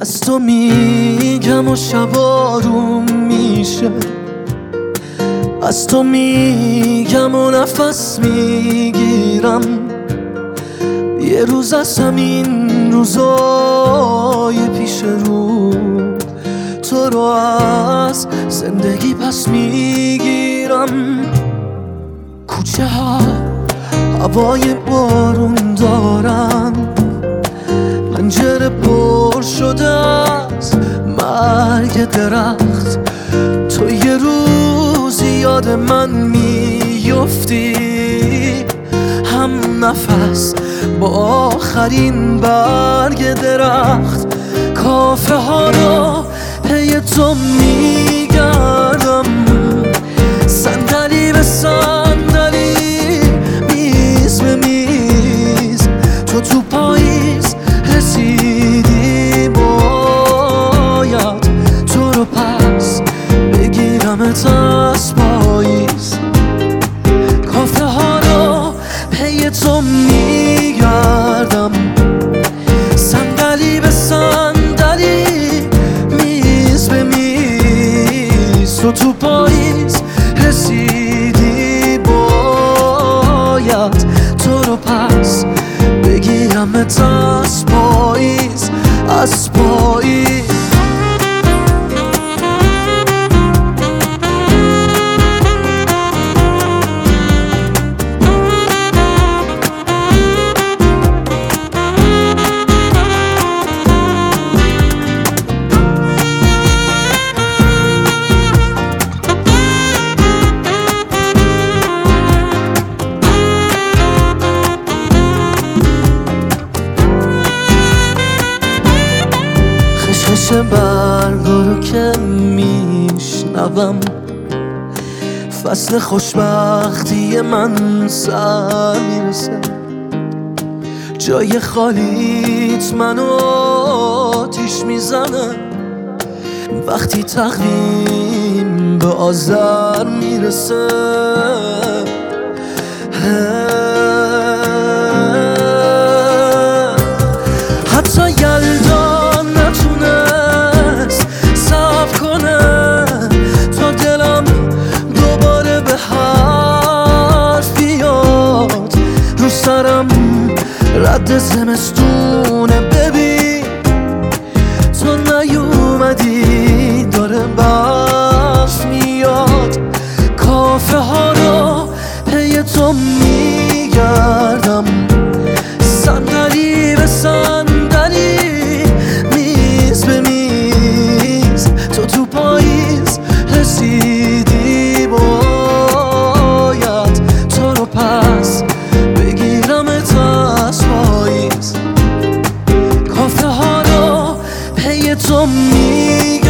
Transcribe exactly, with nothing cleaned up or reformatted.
از تو میگم و شبارون میشه، از تو میگم و نفس میگیرم. یه روز از همین روزای پیش رو تو رو از زندگی پس میگیرم. کوچه ها هوای بارون دارن، پنجره پر شده از مرگ درخت. تو یه روزی یاد من میفتی، هم نفس با آخرین برگ درخت. کافه ها رو پی تو میگردم، صندلی به صندلی، میز به میز. تو تو پاییز رسیدی، باید تو رو پس بگیرمت از پاییز. کافه ها رو پی تو میگردم، صندلی به صندلی، میز به میز. تو تو پاییز رسیدی، باید تو رو پس بگیرمت از پاییز، از پاییز. خشخش برگا رو که میشنوم، فصل خوشبختی من سر میرسه. جای خالیت منو آتیش میزنه، وقتی تقویم به آذر میرسه. حتی یلدا نتونست صبر کنه تا دلم دوباره به حرف بیاد. رو سرم رد زمستونه، ببین تو نیومدی، داره برف میاد. کافه ها رو پی تو میگردم، صندلی به صندلی، میز به میز. تو تو پاییز رسیدی، باید تو رو پس بگیرمت از پاییز. کافه ها رو پی تو میگردم،